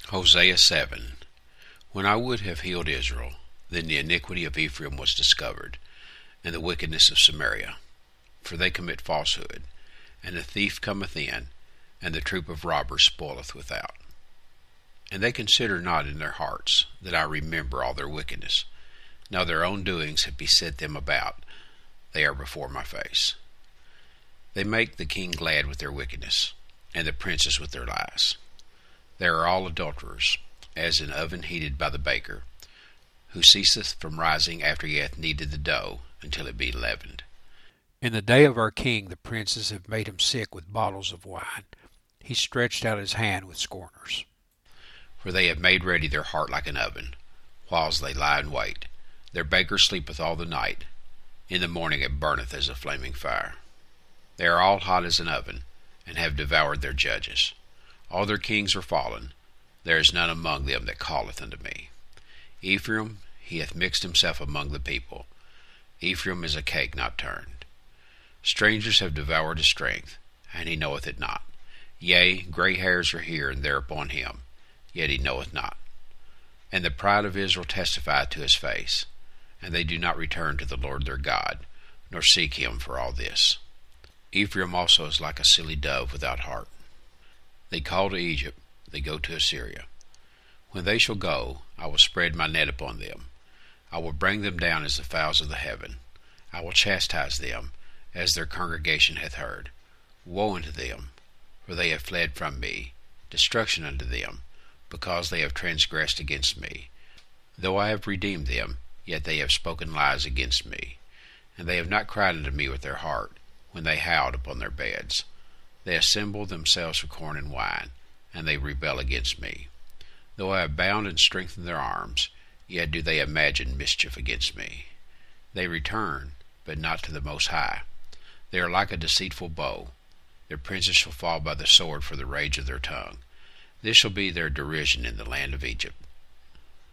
Hosea 7. When I would have healed Israel, then the iniquity of Ephraim was discovered, and the wickedness of Samaria. For they commit falsehood, and the thief cometh in, and the troop of robbers spoileth without. And they consider not in their hearts that I remember all their wickedness. Now their own doings have beset them about, they are before my face. They make the king glad with their wickedness, and the princes with their lies. They are all adulterers, as an oven heated by the baker, who ceaseth from rising after he hath kneaded the dough until it be leavened. In the day of our king the princes have made him sick with bottles of wine. He stretched out his hand with scorners. For they have made ready their heart like an oven, whiles they lie in wait. Their baker sleepeth all the night. In the morning it burneth as a flaming fire. They are all hot as an oven, and have devoured their judges. All their kings are fallen. There is none among them that calleth unto me. Ephraim, he hath mixed himself among the people. Ephraim is a cake not turned. Strangers have devoured his strength, and he knoweth it not. Yea, gray hairs are here and there upon him, yet he knoweth not. And the pride of Israel testifieth to his face, and they do not return to the Lord their God, nor seek him for all this. Ephraim also is like a silly dove without heart. They call to Egypt, they go to Assyria. When they shall go, I will spread my net upon them. I will bring them down as the fowls of the heaven. I will chastise them, as their congregation hath heard. Woe unto them, for they have fled from me. Destruction unto them, because they have transgressed against me. Though I have redeemed them, yet they have spoken lies against me. And they have not cried unto me with their heart, when they howled upon their beds. They assemble themselves for corn and wine, and they rebel against me. Though I have bound and strengthened their arms, yet do they imagine mischief against me. They return, but not to the Most High. They are like a deceitful bow. Their princes shall fall by the sword for the rage of their tongue. This shall be their derision in the land of Egypt.